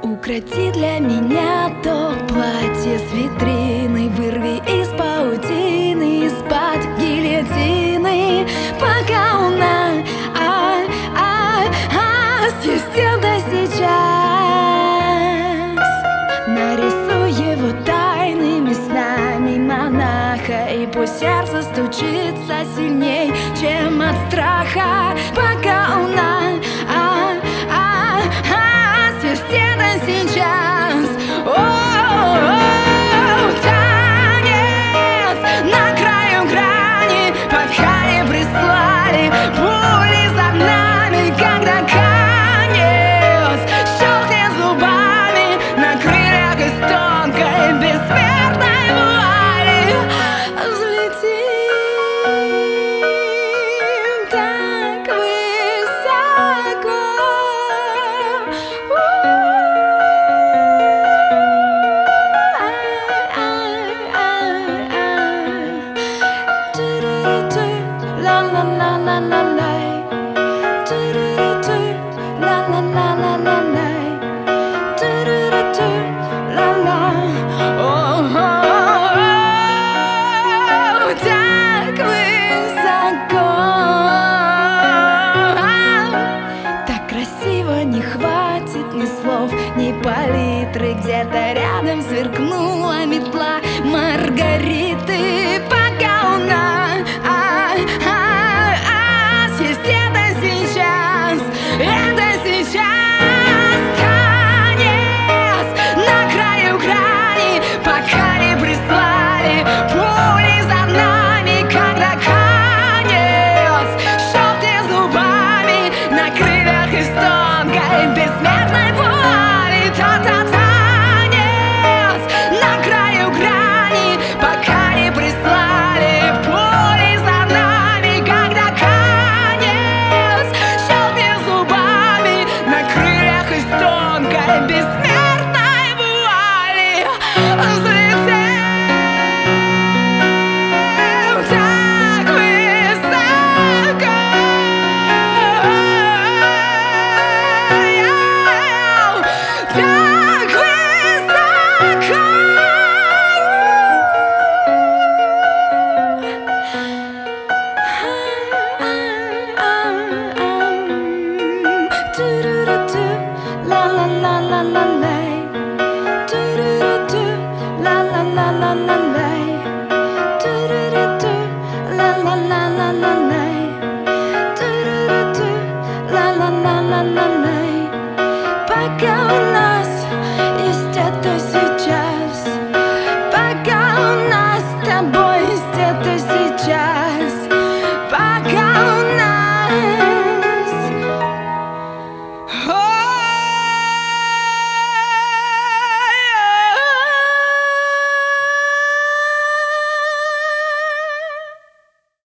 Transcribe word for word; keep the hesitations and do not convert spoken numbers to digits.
Укради для меня то платье с витрины, вырви из паутины, из-под гильотины, пока у нас а, а, а, съесть это сейчас. Нарисуй его тайными снами монаха, и пусть сердце стучится сильней, чем от страха, пока у нас а, а, а, съесть это сейчас. О-о-о, танец на краю грани, пока не прислали пули за нами, когда конец щелкнет зубами на крыльях из тонкой бессмертной вуали. Взлетим так высоко. Так высоко, так красиво, не хватит ни слов, ни палитры. Где-то рядом сверкнула метла Маргариты, пока у нас а, а, а, съесть это сейчас, это сейчас. Танец на краю грани, пока не прислали пули за нами, когда конец щелкнет зубами на крыльях из тонкой бессмертной вуали. Та-та-танец на краю грани, пока не прислали пули за нами, когда конец щелкнет зубами на крыльях из тонкой бессмертной вуали. Взлетим так высоко, так высоко. Ту-ру-ру-ту, ла-ла-ла-ла-ла-лай. Ту-ру-ру-ту, ла-ла-ла-ла-ла-лай. Ту-ру-ру-ту, ла-ла-ла-ла-ла-лай. Ту-ру-ру-ту, ла-ла-ла-ла-ла-лай. Пока у нас